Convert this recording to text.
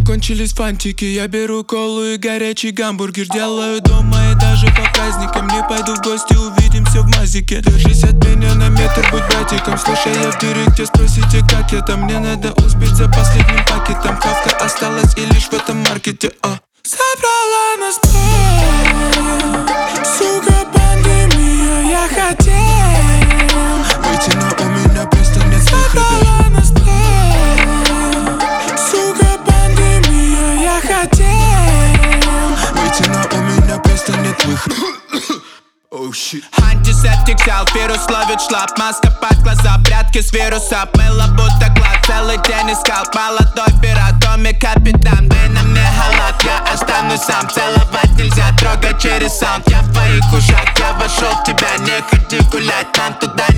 кончились фантики. Я беру колу и горячий гамбургер. Делаю дома и даже по праздникам. Не пойду в гости, увидимся в Мазике. Держись от меня на метр, будь братиком. Слушай, я в директе, спросите, как я там. Мне надо успеть за последним пакетом. Хавка осталась и лишь в этом маркете. Собрала нас сука, пандемия. Я хотел выйти, но у меня просто нет выхода. Собрала нас сука, пандемия. Я хотел выйти, но у меня просто нет выхода. Антисептик взял, вирус ловит шлап. Маска под глаза, прятки с вируса. Мыло будто клад, целый день искал. Молодой пират, Томми капитан. Дай на мне халат, я останусь сам. Целовать нельзя, трогать через саунд. Я в твоих ушах, я вошел в тебя. Не ходи гулять, нам туда